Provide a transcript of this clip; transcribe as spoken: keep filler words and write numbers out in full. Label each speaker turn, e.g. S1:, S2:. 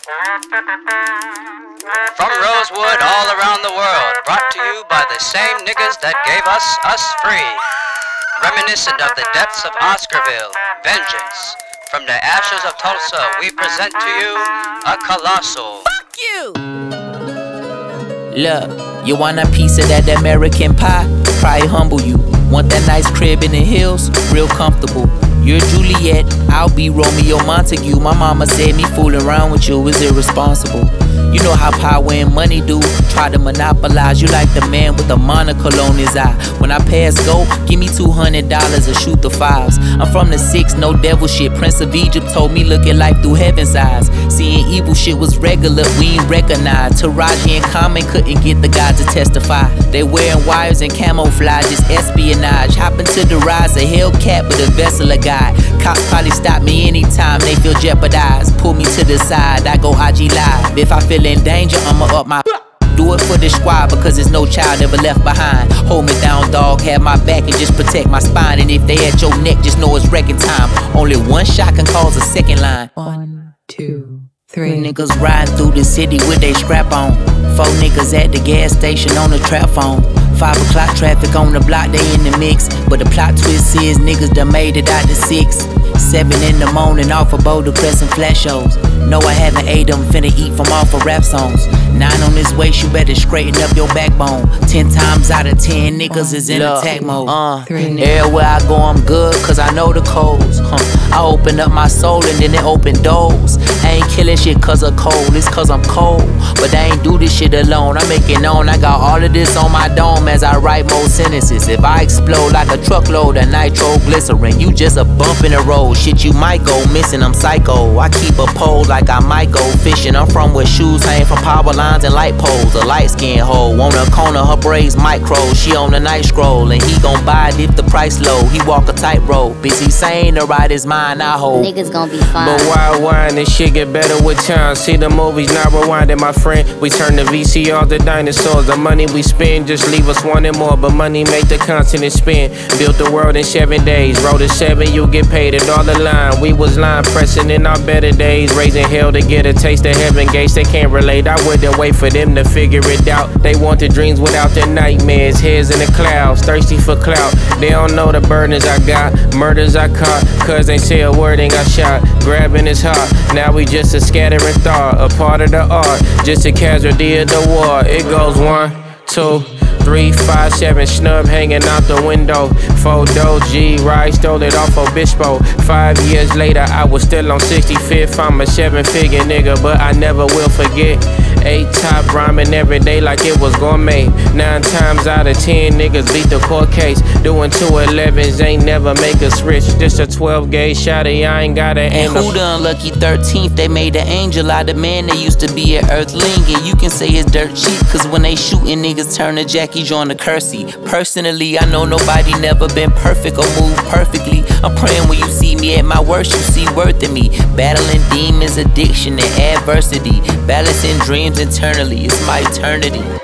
S1: From Rosewood all around the world, brought to you by the same niggas that gave us us free. Reminiscent of the depths of Oscarville, vengeance. From the ashes of Tulsa, we present to you a colossal.
S2: Fuck you!
S3: Look, you want a piece of that American pie? Probably humble you. Want that nice crib in the hills? Real comfortable. You're Juliet, I'll be Romeo Montague. My mama said me fooling around with you is irresponsible. You know how power and money do. Try to monopolize you like the man with a monocle on his eye. When I pass go, give me two hundred dollars or shoot the fives. I'm from the six, no devil shit. Prince of Egypt told me look at life through heaven's eyes. Seeing evil shit was regular, we ain't recognized. Taraji and Common couldn't get the guy to testify. They wearing wires and camouflage, it's espionage. Hop into the rise, a Hellcat with a vessel of God. Cops probably stop me anytime they feel jeopardized. Pull me to the side, I go I G live. If I feel in danger, I'ma up my do it for the squad because there's no child ever left behind. Hold me down, dog, have my back and just protect my spine. And if they at your neck, just know it's wrecking time. Only one shot can cause a second line.
S2: One, two, three.
S3: Niggas riding through the city with they strap on. Four niggas at the gas station on the trap phone. Five o'clock traffic on the block, they in the mix. But the plot twist is niggas done made it out to six. Seven in the morning off of Boulder Crescent flash shows. No, I haven't ate them, finna eat from off of rap songs. Nine on this waist, you better straighten up your backbone. Ten times out of ten, niggas is in Look, attack mode. Uh,
S2: Three.
S3: everywhere I go, I'm good, cause I know the codes. Huh. I open up my soul and then it open doors. I ain't killing shit cause of cold, it's cause I'm cold. But I ain't do this shit alone, I make it known. I got all of this on my dome as I write more sentences. If I explode like a truckload of nitroglycerin, you just a bump in the road. Shit, you might go missing, I'm psycho. I keep a pole like I might go fishing. I'm from where shoes hang from power lines and light poles. A light skin hoe on the corner, her braids micro. She on the night scroll and he gon' buy it if the price low. He walk a tightrope, busy saying to ride his mind, I hope.
S4: Niggas gon' be fine.
S5: But why wine? This shit get better with time. See the movies not rewinding, my friend. We turn the V C R to dinosaurs. The money we spend just leave us wanting more. But money make the continent spin. Built the world in seven days. Wrote a seven, you get paid it all the line. We was line pressing in our better days. Raising hell to get a taste of heaven gates. They can't relate. I wouldn't wait for them to figure it out. They want the dreams without their nightmares. Heads in the clouds, thirsty for clout. They don't know the burdens I got, murders I caught. Cause they say a word ain't got shot. Grabbing his heart. Now we just a scattering thought. A part of the art. Just a casualty of the war. It goes one, two, three, five, seven, snub hanging out the window. Photo G, right, stole it off Obispo. Five years later, I was still on sixty-fifth. I'm a seven-figure nigga, but I never will forget. Eight top rhyming every day like it was gourmet. Nine times out of ten, niggas beat the court case. Doing two elevens ain't never make us rich. Just a twelve gauge shotty, I ain't gotta aim.
S3: And who the unlucky thirteenth? They made an angel out of man. They used to be an earthling. And you can say it's dirt cheap, cause when they shooting niggas turn to Jackie join the Kersey. Personally, I know nobody never been perfect or moved perfectly. I'm praying when you see me at my worst, you see worth in me. Battling demons, addiction, and adversity. Balancing dreams internally, it's my eternity.